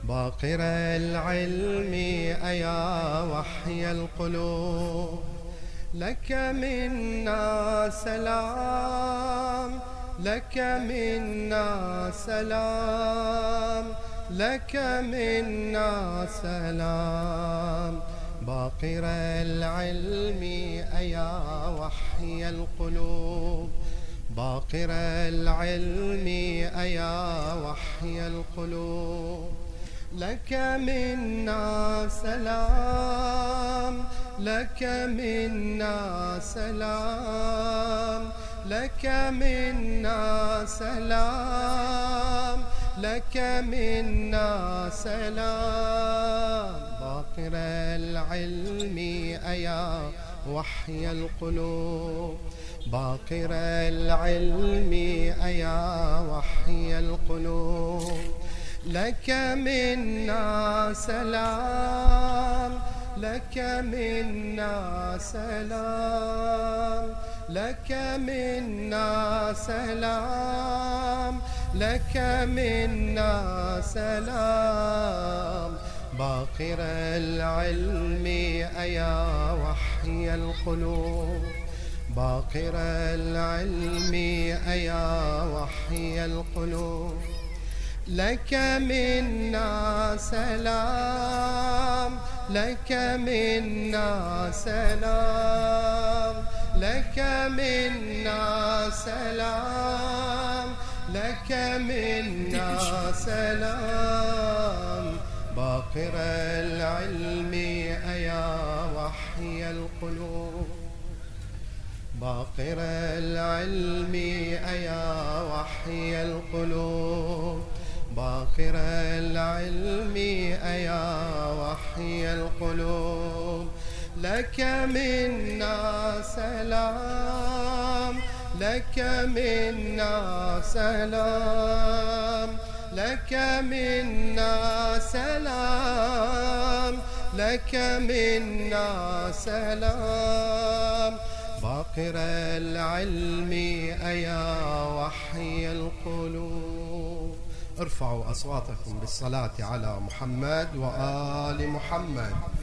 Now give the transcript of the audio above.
باقر العلم أيا وحي القلوب، لك منا سلام، لك منا سلام، لك منا سلام. باقر العلم أيا وحي القلوب، باقر العلم أيا وحي القلوب، لك منا سلام، لك منا سلام، لك منا سلام، لك منا سلام. باقر العلم أيا وحي القلوب، باقر العلم أيا وحي القلوب، لك منا سلام، لك منا سلام، لك منا سلام، لك منا سلام. باقر العلم أيا وحي القلوب، باقر العلم أيا وحي القلوب، لك منا سلام، لك منا سلام، لك منا سلام، لك منا سلام. باقر العلم أيا وحي القلوب، باقر العلم أيا وحي القلوب، باقر العلم أيا وحي القلوب، لك منا سلام، لك منا سلام، لك منا سلام، لك منا سلام. باقر العلم أيا وحي القلوب. ارفعوا أصواتكم بالصلاة على محمد وآل محمد.